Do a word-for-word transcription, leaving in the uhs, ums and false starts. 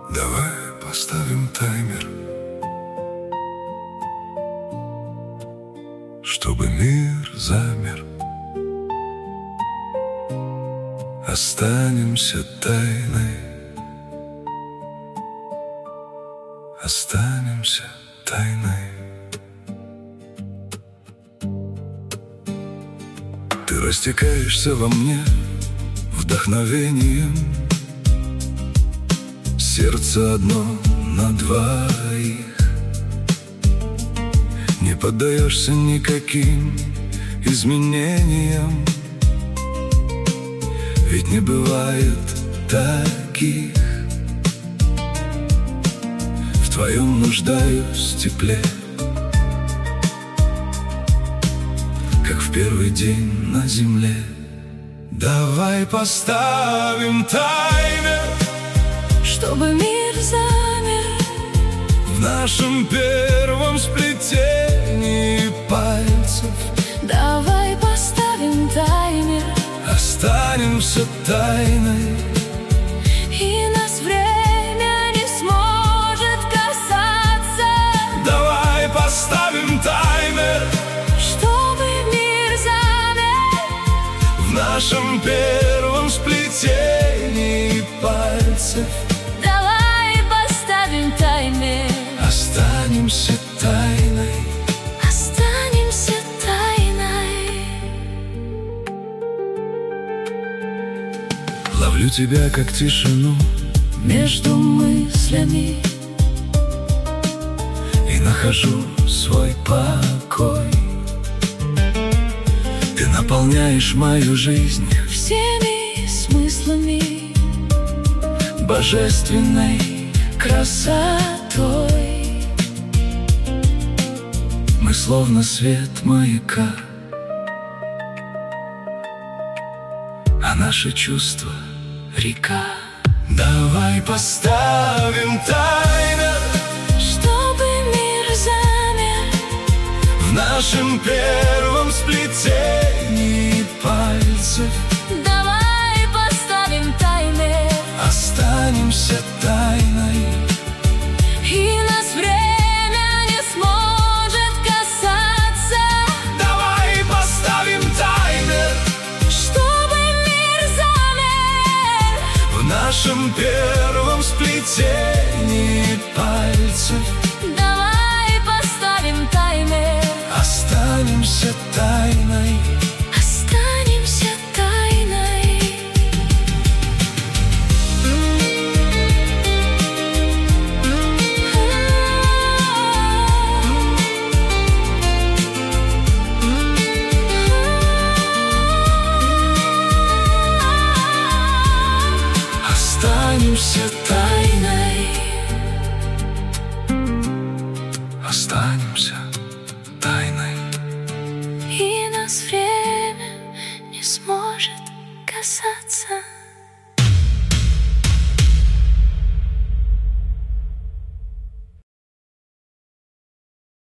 Давай поставим таймер, чтобы мир замер. Останемся тайной, останемся тайной. Ты растекаешься во мне вдохновением. Сердце одно на двоих. Не поддаешься никаким изменениям, ведь не бывает таких. В твоем нуждаюсь тепле, как в первый день на земле. Давай поставим таймер, чтобы мир замер в нашем первом сплетении пальцев. Давай поставим таймер, останемся тайной, и нас время не сможет касаться. Давай поставим таймер, чтобы мир замер в нашем первом сплетении пальцев. Давай поставим таймер, останемся тайной, останемся тайной. Ловлю тебя как тишину Между мыслями и нахожу свой покой. Ты наполняешь мою жизнь всеми смыслами, божественной красотой. Мы словно свет маяка, а наши чувства — река. Давай поставим таймер, чтобы мир замер в нашем первом сплетении пальцев. Давай поставим таймер, останемся тайной, и нас время не сможет касаться. Давай поставим таймер, чтобы мир замер в нашем первом сплетении пальцев. Давай поставим таймер, останемся тайной, останемся тайной. останемся тайной, останемся тайной. И нас время не сможет